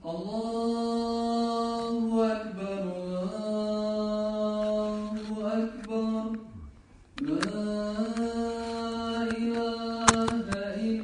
Allahu akbar, Allahu akbar, la ilaha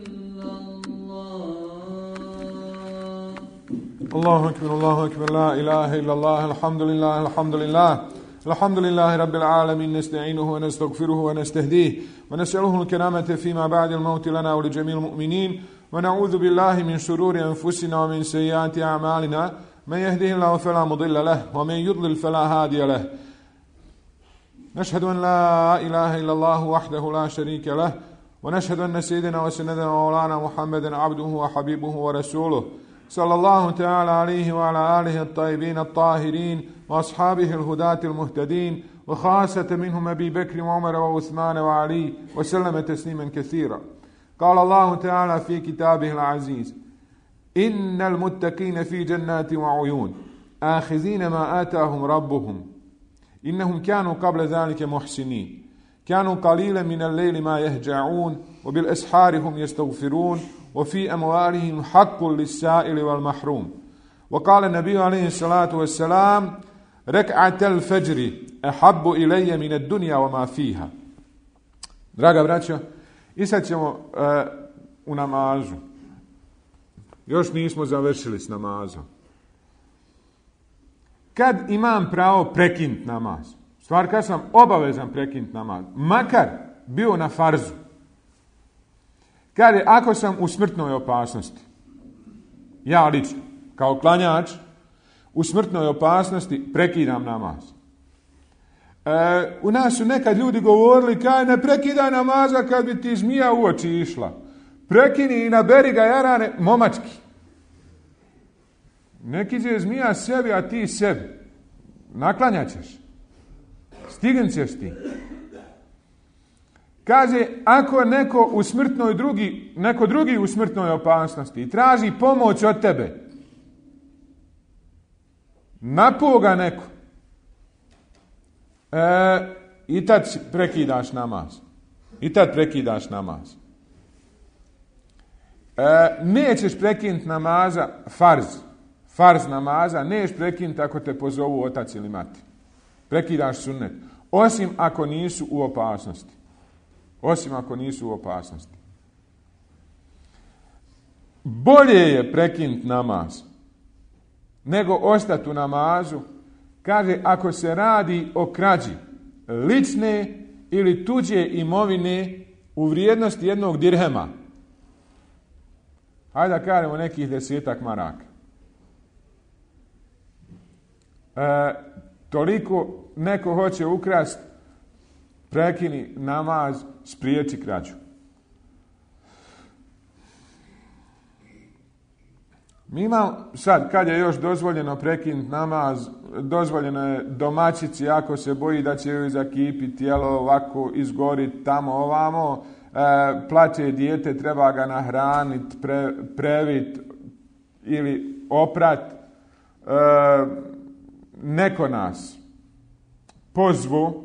illallah. Allahu akbar, Allahu akbar, la ilaha illallah, alhamdulillah, alhamdulillah. الحمد لله رب العالمين نستعينه ونستغفره ونستهديه ونسأله الكرامة فيما بعد الموت لنا ولجميع المؤمنين ونعوذ بالله من شرور أنفسنا ومن سيئات أعمالنا من يهده الله فلا مضل له ومن يضلل فلا هادي له نشهد أن لا إله إلا الله وحده لا شريك له ونشهد أن سيدنا وسندنا ومولانا محمدا عبده وحبيبه ورسوله صلى الله تعالى عليه وعلى آله الطيبين الطاهرين وأصحابه الهداة المهتدين وخاصة منهم أبي بكر وعمر وعثمان وعلي وسلم تسليما كثيرا. قال الله تعالى في كتابه العزيز: إن المتقين في جنات وعيون آخذين ما آتاهم ربهم إنهم كانوا قبل ذلك محسنين كانوا قليلا من الليل ما يهجعون وبالأسحار هم يستغفرون وفي أموالهم حق للسائل والمحروم. وقال النبي عليه الصلاة والسلام: ركعة الفجر أحب إلي من الدنيا وما فيها. Draga braćo, i sad ćemo u namazu. Još nismo završili s namazom. Kad imam pravo prekinuti namaz? Stvar kad sam obavezan prekinuti namaz, makar bio na farzu. Kad je, ako sam u smrtnoj opasnosti, ja lično, kao klanjač, u smrtnoj opasnosti prekidam namaz. U nas su nekad ljudi govorili: kaj ne prekidaj namaza kad bi ti zmija u oči išla. Prekini i naberi ga jarane momački. Neki će zmija sebi, a ti sebi. Naklanjat ćeš. Stignut ćeš ti. Kaže, ako neko drugi u smrtnoj opasnosti traži pomoć od tebe, napoga neko, i tad prekidaš namaz. Nećeš prekinuti namaza, farz namaza, nećeš prekinuti ako te pozovu otac ili mati. Prekidaš sunnet. Osim ako nisu u opasnosti. Bolje je prekinuti namaz nego ostati u namazu, kaže, ako se radi o krađi lične ili tuđe imovine u vrijednosti 1 dirhema. Hajde da kažemo nekih 10 maraka. Toliko neko hoće ukrasti, prekini namaz, spriječi krađu. Mi imamo sad, kad je još dozvoljeno prekinuti namaz, dozvoljeno je domaćici ako se boji da će joj zakipiti tijelo, ovako izgoriti tamo ovamo, plaće dijete, treba ga nahraniti, previti ili oprat. Neko nas pozvu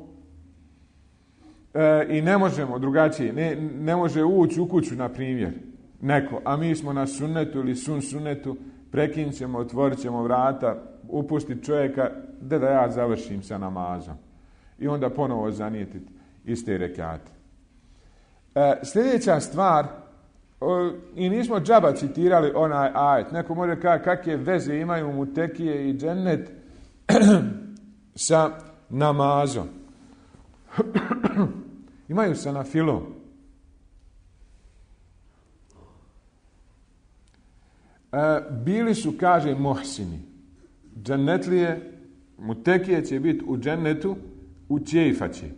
i ne možemo drugačije, ne može ući u kuću, na primjer, neko, a mi smo na sunnetu ili sunnetu, prekinut ćemo, otvorit ćemo vrata, upustiti čovjeka da ja završim sa namazom. I onda ponovo zanijetiti iste rekate. Sljedeća stvar, i nismo džaba citirali onaj ajet, neko može kaži kakve veze imaju mutekije i džennet sa namazom. Imaju sa nafilom. Bili su, kaže, muhsini. Džennetlije, mutekije će biti u džennetu, u čejfaći.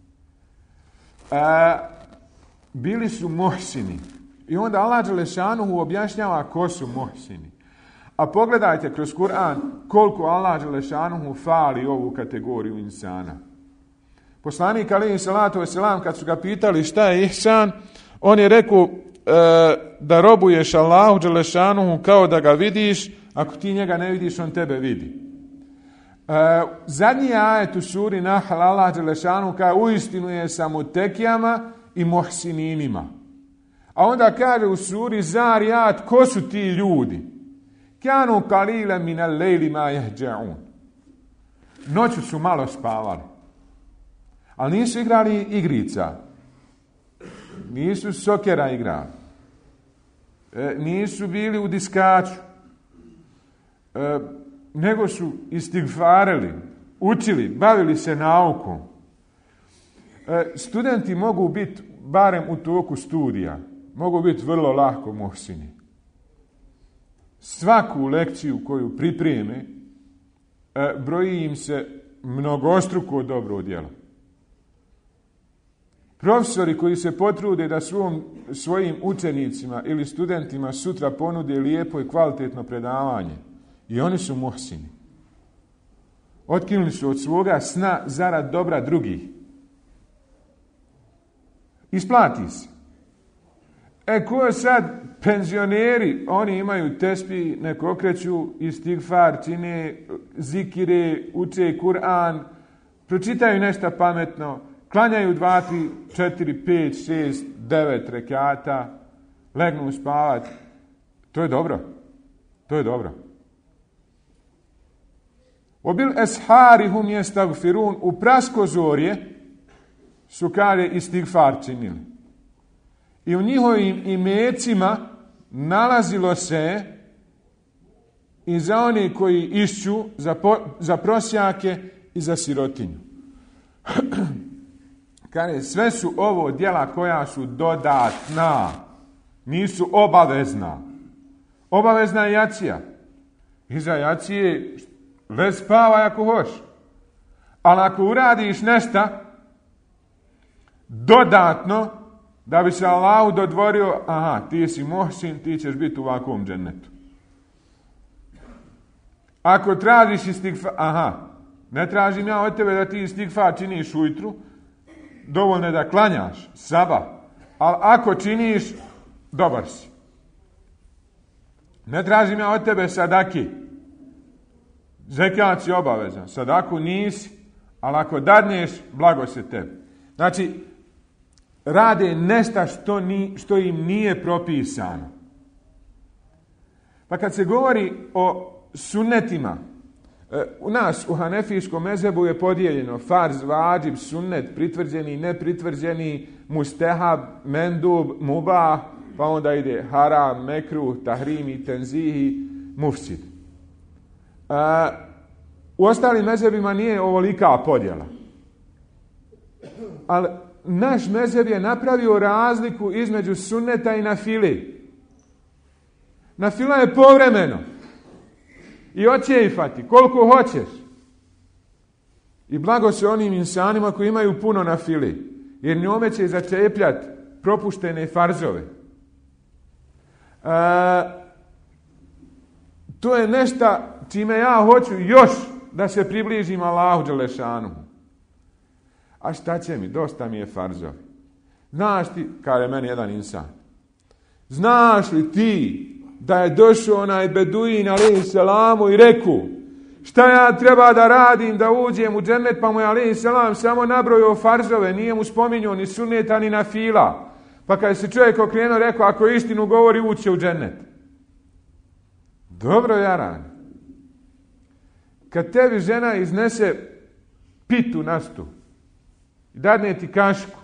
Bili su muhsini. I onda Allah dželešanuhu objašnjava ko su muhsini. A pogledajte kroz Kur'an koliko Allah dželešanuhu fali ovu kategoriju insana. Poslanik alejhi salatu vesselam, kad su ga pitali šta je ihsan, on je rekao da robuješ Allahu dželešanuhu kao da ga vidiš, ako ti njega ne vidiš, on tebe vidi. Zadnji ajet u suri Nahl, Allah dželešanuhu kaže uistinu je sa mutekijama i muhsininima. A onda kaže u suri Zarijat, ko su ti ljudi? Kanu qalilan min al-lejli ma yahja'un. Noću su malo spavali. Ali nisu igrali igrica. Nisu sokera igrali. Nisu bili u diskaču. Nego su istigfarili, učili, bavili se naukom. Studenti mogu biti, barem u toku studija, mogu biti vrlo lako muhsini. Svaku lekciju koju pripreme, broji im se mnogostruko dobro djelo. Profesori koji se potrude da svojim učenicima ili studentima sutra ponude lijepo i kvalitetno predavanje, i oni su muhsini. Otkinuli su od svoga sna zarad dobra drugih. Isplati se. Ko sad penzioneri, oni imaju tespi, neko okreću istigfar, čine zikire, uče Kur'an, pročitaju nešto pametno, klanjaju 2, 3, 4, 5, 6, 9 rekata, legnu spavati. To je dobro. To je dobro. Obil eshari hum jestagfirun, u praskozorje su kaže istigfar činili. I u njihovim imecima nalazilo se i za one koji išću, za prosjake i za sirotinju. Kaže, sve su ovo djela koja su dodatna, nisu obavezna. Obavezna je jacija. Iza jacije već spavaj ako hoš. Ali ako uradiš nešto dodatno, da bi se Allahu dodvorio, aha, ti si muhsin, ti ćeš biti u ovakvom džennetu. Ako tražiš istigfar, aha, ne tražim ja od tebe da ti istigfar činiš ujutru, dovoljno je da klanjaš, sabah, ali ako činiš, dobar si. Ne tražim ja od tebe sadaki. Zekat si obavezan, sadaku nisi, ali ako dadneš, blago se tebi. Znači, rade nešto što im nije propisano. Pa kad se govori o sunnetima, u nas u hanefijskom mezhebu je podijeljeno farz, vađib, sunnet, pritvrđeni, nepritvrđeni, mustehab, mendub, mubah, pa onda ide haram, mekruh, tahrimi, tenzihi, mufsid. U ostalim mezhebima nije ovolika podjela. Ali naš mezheb je napravio razliku između sunneta i nafile. Nafila je povremeno. I očeifati koliko hoćeš. I blago se onim insanima koji imaju puno nafile. Jer njome će začepljati propuštene farzove. To je nešto čime ja hoću još da se približim Allahu dželešanu. A šta će mi? Dosta mi je farzovi. Znaš ti, kaže meni jedan insan, znaš li ti da je došao onaj Beduin alejhi selamu i rekao, šta ja treba da radim da uđem u džennet, pa mu je alejhi selam samo nabrojao farzove, nije mu spominjao ni sunneta ni nafila. Pa kad se čovjek okrenuo, rekao, ako istinu govori, uće u džennet. Dobro, jaran. Kad tebi žena iznese pitu na stu i dadne ti kašku,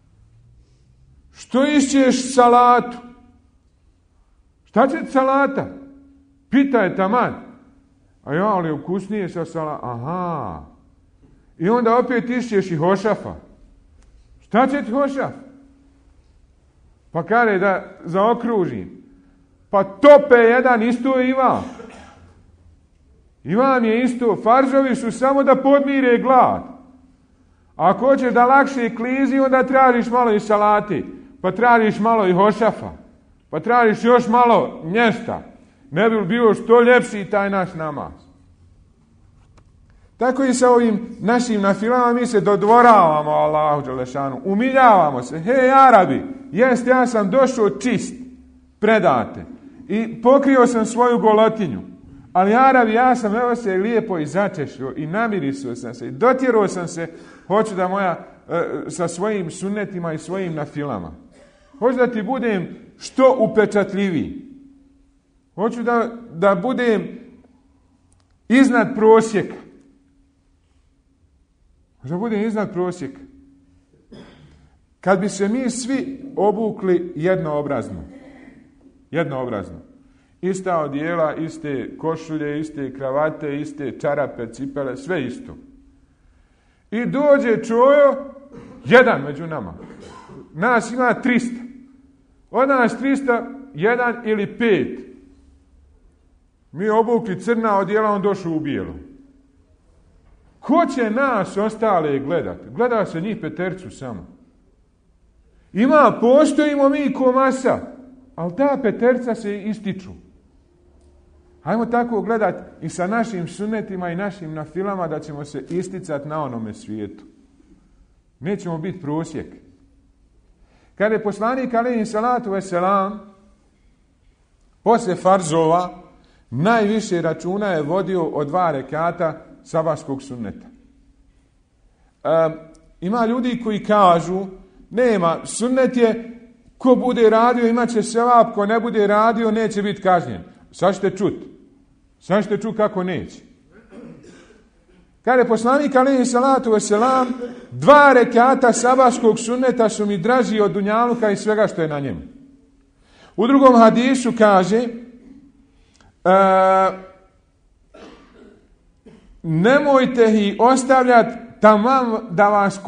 što išćeš salatu? Šta će ti salata? Pita je taman. A ja, ali ukusnije sa salatom. Aha. I onda opet išćeš i hošafa. Šta će ti hošaf? Pa kaže da zaokružim. Pa tope jedan isto Ivan. Ivan je isto. Farzovi su samo da podmire glad. Ako hoćeš da lakše klizi, onda tražiš malo i salati. Pa tražiš malo i hošafa. Pa tražiš još malo nješta. Ne bi bio što ljepši taj naš namaz. Tako i sa ovim našim nafilama mi se dodvoravamo Allahu dželešanu. Umiljavamo se. Hej Arabi, jest, ja sam došao čist. Predate. I pokrio sam svoju golotinju. Ali Arabi, ja sam evo se lijepo i začešio i namirisao sam se i dotjerao sam se, hoću da moja sa svojim sunnetima i svojim nafilama. Hoću da ti budem što upečatljiviji. Hoću da budem iznad prosjeka. Da budem iznad prosjeka. Kad bi se mi svi obukli jednoobrazno. Ista odijela, iste košulje, iste kravate, iste čarape, cipele, sve isto. I dođe čojo, jedan među nama. Nas ima 300. Od nas 300, 1 ili 5. Mi obukli crna odijela, on došao u bijelo. Ko će nas ostale gledati? Gleda se njih 5 samo. Postojimo mi ko masa, ali ta 5 se ističu. Hajmo tako gledati i sa našim sunnetima i našim nafilama da ćemo se isticati na onome svijetu. Nećemo biti prosjek. Kad je poslanik alejhi salatu vesselam poslije farzova najviše računa je vodio od 2 rekata sabahskog sunneta. Ima ljudi koji kažu nema, sunnet je ko bude radio imat će sevap, ko ne bude radio neće biti kažnjen. Sad ćete čuti kako neće. Kad je poslanik alejhi salatu vesselam 2 rekata sabahskog sunneta su mi draži od dunjaluka i svega što je na njemu. U drugom hadisu kaže nemojte ih ostavljati tamam da vas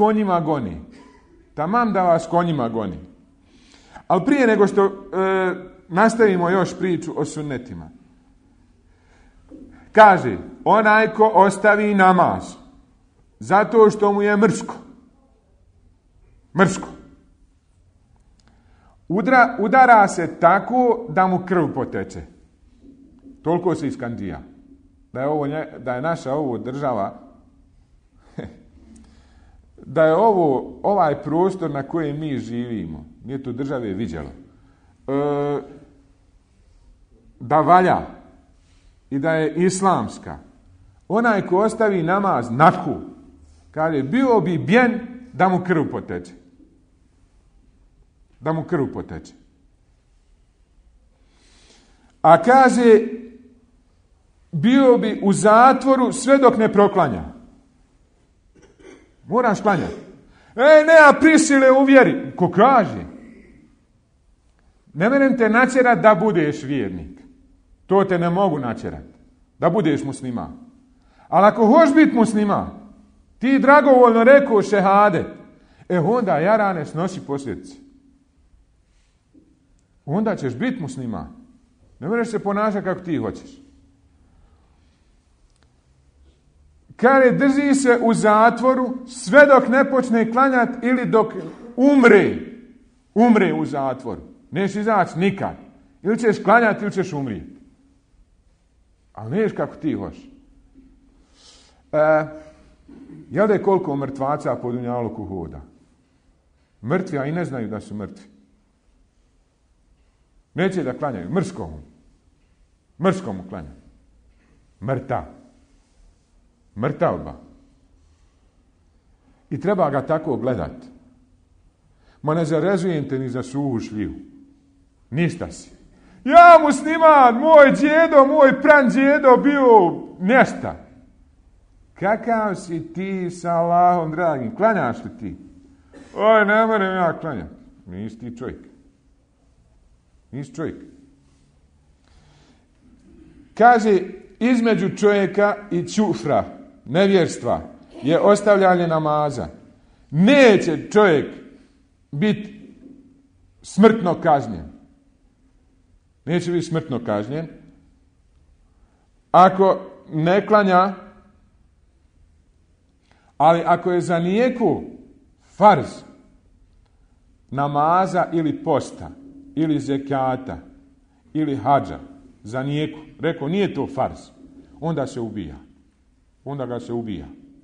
konjima goni. Ali prije nego što nastavimo još priču o sunnetima. Kaže, onaj ko ostavi namaz zato što mu je mrsko. Udara se tako da mu krv poteče. Toliko se iskandija. Da je naša ovo država, da je ovaj prostor na kojem mi živimo, nije to države viđalo, da valja i da je islamska. Onaj ko ostavi namaz naku, kaže, bio bi bjen da mu krv poteče. A kaže, bio bi u zatvoru sve dok ne proklanja. Moraš klanjati. Nema prisile u vjeri. Ko kaže? Ne menem te načerat da budeš vjernik. To te ne mogu načerat. Da budeš musliman. Ali ako hoš biti musliman, ti dragovoljno rekao šehadet, onda jarane snosi posljedice. Onda ćeš biti musliman. Ne možeš se ponašati kako ti hoćeš. Kaže, drži se u zatvoru sve dok ne počne klanjati ili dok umre u zatvoru. Neš izaći nikad. Ili ćeš klanjati ili ćeš umrijeti. Ali neš kako ti hoćeš. Jel da je koliko mrtvaca po dunjaluku hoda? Mrtvi, a i ne znaju da su mrtvi. Neće da klanjaju. Mrskomu klanjaju. Mrtavba. I treba ga tako gledati. Ma ne zarezujem te ni za suhu šljivu. Nista si. Ja musliman, moj djedo, moj pradjedo bio mjesta. Kakav si ti sa Allahom dragim? Klanjaš li ti? Oj, ne moram ja klanjati. Nisi ti čovjek. Kaže, između čovjeka i ćufra, nevjerstva, je ostavljanje namaza. Neće čovjek biti smrtno kažnjen. Ako ne klanja, ali ako je za nijeku farz namaza ili posta, ili zekata, ili hadža, za nijeku, rekao nije to farz, onda ga se ubija.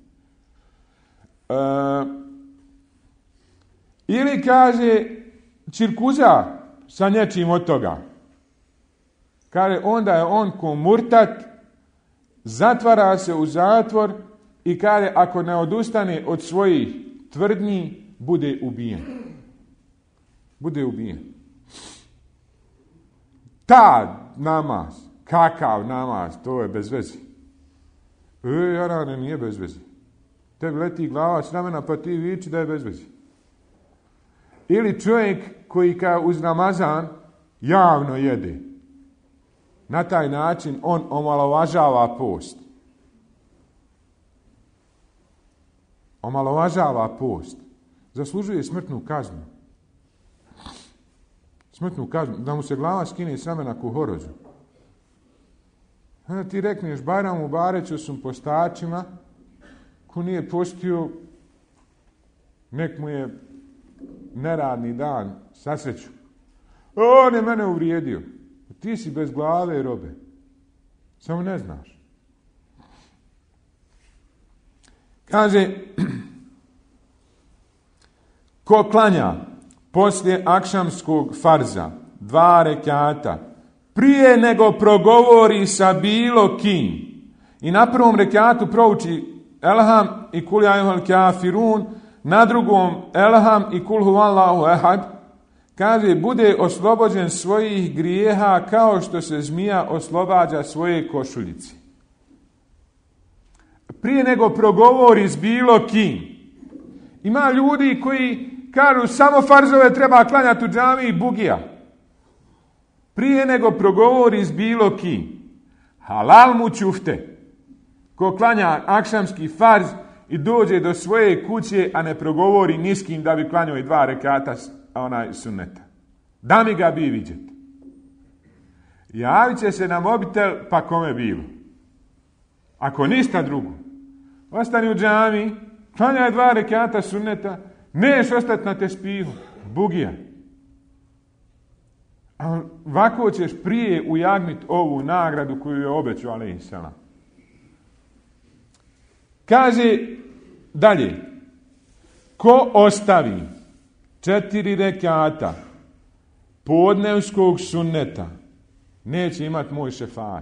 Ili kaže čirkuza sa nečim od toga. Kaže, onda je on ko murtat, zatvara se u zatvor i kaže, ako ne odustane od svojih tvrdnji, bude ubijen. Ta namaz, kakav namaz, to je bez veze. Jarane, nije bez veze. Tebi leti glava s ramena pa ti viči da je bez veze. Ili čovjek koji kao uz Ramazan javno jede. Na taj način on omalovažava post. Omalovažava post. Zaslužuje smrtnu kaznu. Smrtnu kaznu. Da mu se glava skine s ramena ku horozu. Onda ti rekneš Bajram Mubareću sam postačima, ko nije postio, nek mu je neradni dan, sasreću. On je mene uvrijedio. Ti si bez glave, robe. Samo ne znaš. Kaže, ko klanja poslije akšamskog farza 2 rekata, prije nego progovori sa bilo kim i na prvom rekatu prouči Elham i Kul ja ejuhel kafirun, na drugom Elham i Kul huvallahu ehad, kaže, bude oslobođen svojih grijeha kao što se zmija oslobađa svoje košuljice. Prije nego progovori s bilo kim. Ima ljudi koji kažu samo farzove treba klanjati u džamiji i bugija. Prije nego progovori s bilo kim. Halal mu ćufte. Ko klanja akšamski farz i dođe do svoje kuće, a ne progovori ni s kim da bi klanjao i 2 rekata sunneta. Da mi ga bi vidjeti. Javit će se na mobitel, pa kome bilo. Ako ništa drugo. Ostani u džami, klanjaj 2 rekata sunneta, neš ostati na tespihu. Bugija. A ovako ćeš prije ujagniti ovu nagradu koju je obećao alejhi selam. Kaže dalje, ko ostavi 4 rekata podnevskog sunneta, neće imati moj šefat.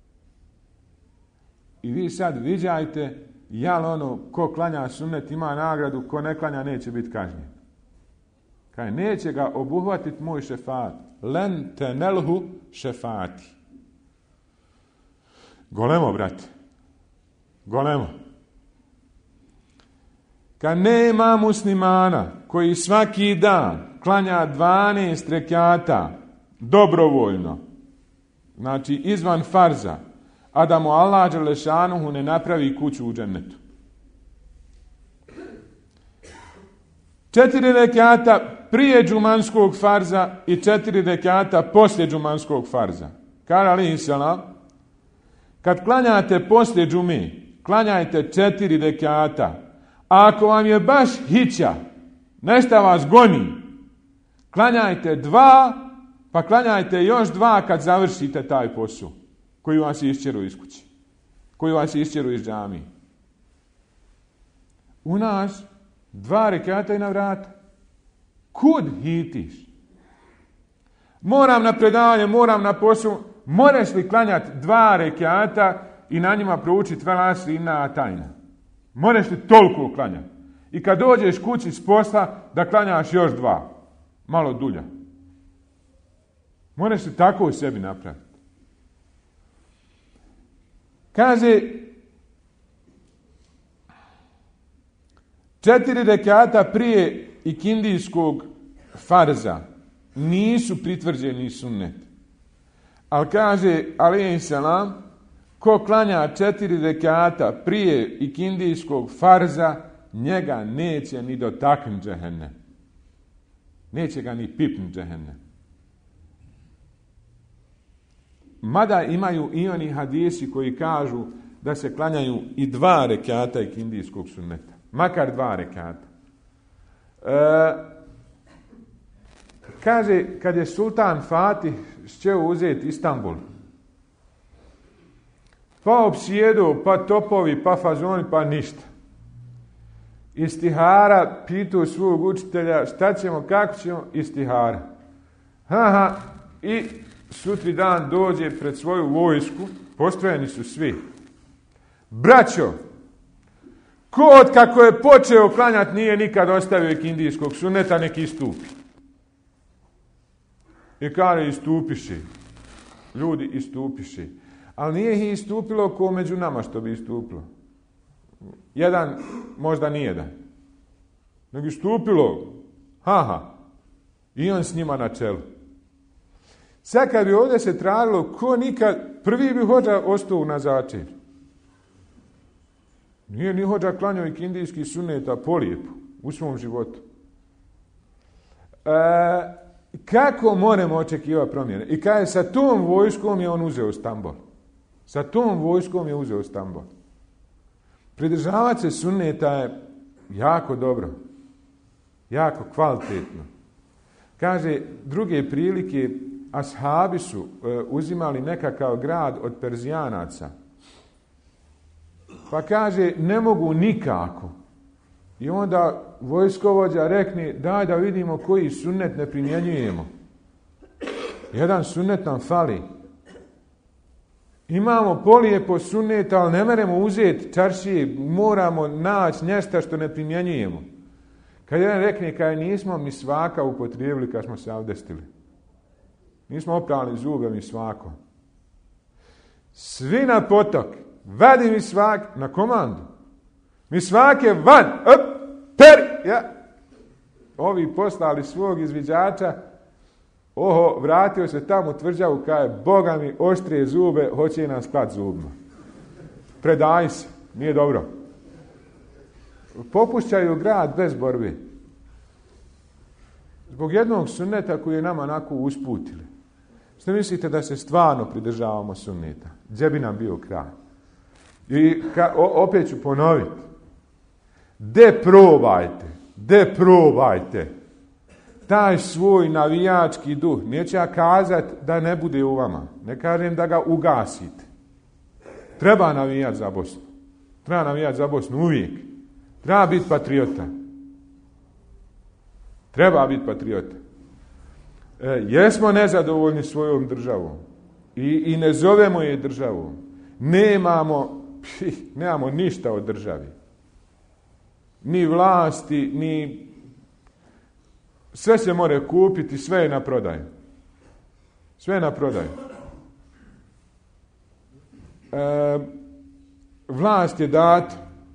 I vi sad viđajte, jel ono, ko klanja sunnet ima nagradu, ko ne klanja neće biti kažnjen. Kaže, neće ga obuhvatiti moj šefat. Len tenelhu šefati. Golemo, brate. Golemo. Kad nema muslimana koji svaki dan klanja 12 rekata dobrovoljno, znači izvan farza, a da mu Allah dželešanuhu ne napravi kuću u džennetu. 4 rekata prije džumanskog farza i 4 rekata poslije džumanskog farza. Kaže alejhi selam, kad klanjate poslije džume, klanjajte 4 rekata. A ako vam je baš hića, nešto vas goni, klanjajte 2, pa klanjajte još 2 kad završite taj posao koji vas išćeru iz kući, koji vas išćeru iz džamije. U nas 2 rekata i na vrata. Kud hitiš? Moram na predavanje, moram na posao. Moraš li klanjati 2 rekata i na njima proučiti vel asri inna tajna? Moraš li toliko klanjati? I kad dođeš kući s posla, da klanjaš još 2. Malo dulja. Moraš li tako u sebi napraviti? Kaže, 4 rekata prije ikindijskog farza nisu pritvrđeni sunnet. Ali kaže, alejhi selam, ko klanja 4 rekata prije ikindijskog farza, njega neće ni dotaknuti džehennem. Neće ga ni pipnuti džehennem. Mada imaju i oni hadisi koji kažu da se klanjaju i 2 rekata ikindijskog sunneta. Makar 2 rekata. Kaže, kad je sultan Fatih htio uzeti Istanbul, pa opsjedu, pa topovi, pa fazoni, pa ništa. Istihara pitao svog učitelja, šta ćemo, kako ćemo, istihara. I sutri dan dođe pred svoju vojsku, postrojeni su svi. Braćo, ko od kako je počeo klanjati nije nikad ostavio ikindijskog sunneta, nek istupi. I kaže, istupiši. ljudi istupiše. Ali nije ih istupilo ko među nama što bi istupilo. Jedan, možda nijedan. Nego istupilo, i on s njima na čelu. Sad kad bi ovdje se tražilo ko nikad, prvi bi hođa ostao na začelju. Nije ni hođa klanjao i kindijski suneta polijepo u svom životu. Kako moramo očekivati promjene? I kada je sa tom vojskom je on uzeo Stambol. Sa tom vojskom je uzeo Stambol. Pridržavati se sunneta je jako dobro. Jako kvalitetno. Kaže, druge prilike, ashabi su uzimali nekakav grad od Perzijanaca. Pa kaže, ne mogu nikako. I onda vojskovođa rekne, daj da vidimo koji sunnet ne primjenjujemo. Jedan sunnet nam fali. Imamo polijepo sunneta, ali ne meremo uzeti čaršije, moramo naći nešto što ne primjenjujemo. Kad jedan rekne, kad nismo misvaka upotrijebili kad smo se avdestili. Nismo oprali zube misvakom. Svi na potok, vadi misvak na komandu. Misvak je van, ja. Ovi poslali svog izviđača, vratio se tamo u tvrđavu, kaže, Boga mi oštrije zube, hoće nam spat zubima. Predaj se, nije dobro. Popušćaju grad bez borbe. Zbog jednog sunneta koji je nama onako usputili. Što mislite da se stvarno pridržavamo sunneta? Gdje bi nam bio kraj? I opet ću ponoviti. De probajte taj svoj navijački duh. Neću ja kazati da ne bude u vama. Ne kažem da ga ugasite. Treba navijati za Bosnu. Treba navijati za Bosnu uvijek. Treba biti patriota. Treba biti patriota. Jesmo nezadovoljni svojom državom. I ne zovemo je državom. Nemamo ništa od državi. Ni vlasti, ni... Sve se more kupiti, sve je na prodaju. Sve je na prodaju. Vlast je data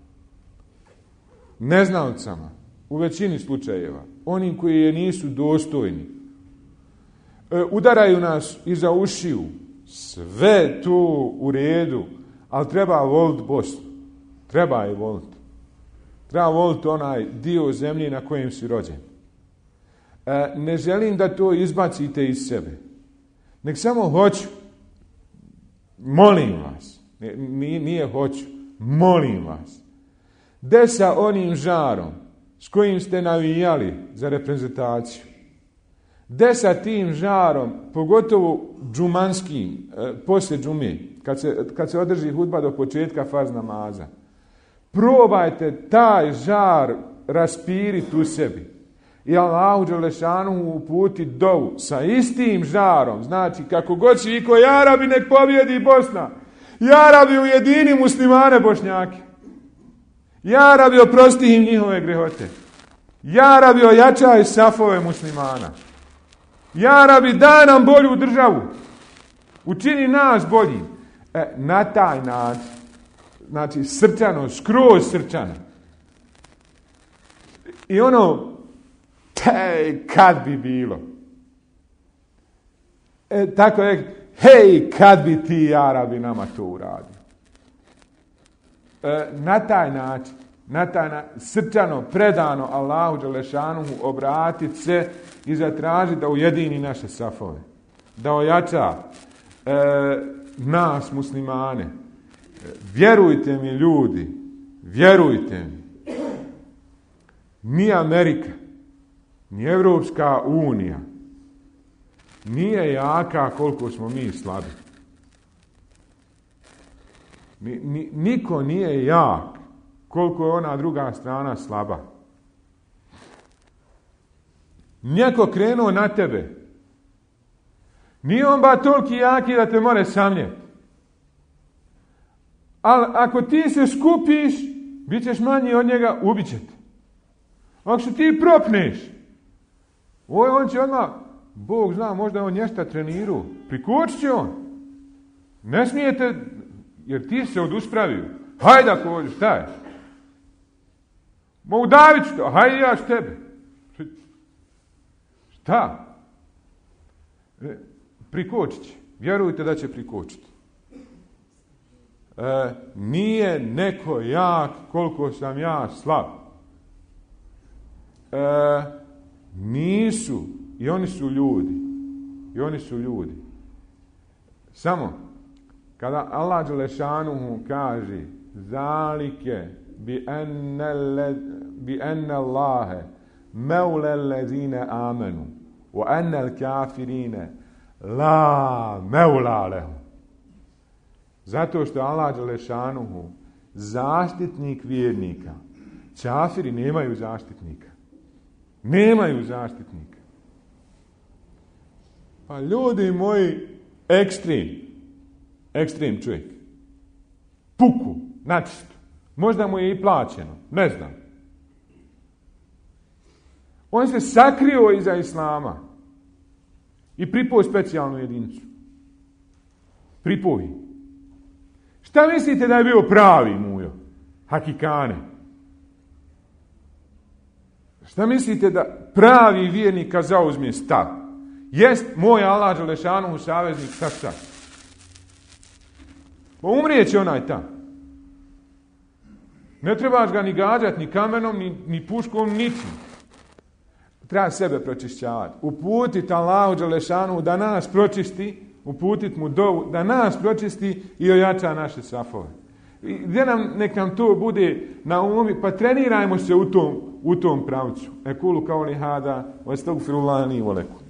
neznalcama, u većini slučajeva, onim koji je nisu dostojni. Udaraju nas iza ušiju, sve tu u redu, ali treba voliti Bosnu. Treba je voliti. Treba voliti onaj dio zemlje na kojem si rođen. Ne želim da to izbacite iz sebe. Nek samo hoću. Molim vas. Nije hoću. Molim vas. De sa onim žarom s kojim ste navijali za reprezentaciju. De sa tim žarom, pogotovo džumanskim, poslije džume, kad se održi hudba do početka farz namaza. Probajte taj žar raspiriti u sebi. I Allahu dželešanu uputi dovu sa istim žarom. Znači, kako god si viko, ja Rabi, nek pobjedi Bosna. Ja Rabi, ujedini muslimane Bošnjake. Ja Rabi, oprosti im njihove grehote. Ja Rabi, ojačaj safove muslimana. Ja Rabi, daj nam bolju državu. Učini nas boljim. Na taj način, znači srčano, skroz srčano. I ono, kad bi bilo. Tako je, kad bi ti Arabi nama to uradio. Na taj način, srčano, predano Allahu dželešanuhu obratiti se i zatražiti da ujedini naše safove. Da ojača nas muslimane. Vjerujte mi ljudi, vjerujte mi. Ni Amerika, ni Evropska unija nije jaka koliko smo mi slabi. Niko nije jak koliko je ona druga strana slaba. Neko krenuo na tebe. Nije on ba toliki jaki da te more samljeti. Ali ako ti se skupiš, bit ćeš manji od njega, ubit će te. Ako se ti propneš, on će odmah, Bog zna, možda on nješta trenirao, prikočit će on. Ne smijete, jer ti se oduspravio. Hajde ako hođeš, šta je? Ma udavit ću to, hajde ja s tebe. Šta? Prikočit će. Vjerujte da će prikočiti. Nije neko jak koliko sam ja slab. Nisu. I oni su ljudi. I oni su ljudi. Samo kada Allah dželešanuhu kaže zalike bi enne Allahe meule lezine amenu wa ennel kafirine la meula lehum. Zato što Allah dželešanuhu zaštitnik vjernika. Kafiri nemaju zaštitnika. Nemaju zaštitnika. Pa ljudi moji, ekstrem čovjek. Puku, načisto. Možda mu je i plaćeno, ne znam. On se sakrio iza islama i pripao specijalnu jedinicu. Pripoji. Šta mislite da je bio pravi mujo? Hakikane. Šta mislite da pravi vjernik kad zauzme stav? Jest moj Allah dželešanuhu saveznik, sad. Pa umrijeće onaj tam. Ne trebaš ga ni gađati, ni kamenom, ni puškom, ničim. Treba sebe pročišćavati. Uputiti Allahu dželešanuhu da nas pročisti, uputiti mu dovu, da nas pročisti i ojača naše safove. Gdje nek nam to bude na umu, pa trenirajmo se u tom pravcu. Ekulu kao li hada, wa astagfirullahi li wa lakum.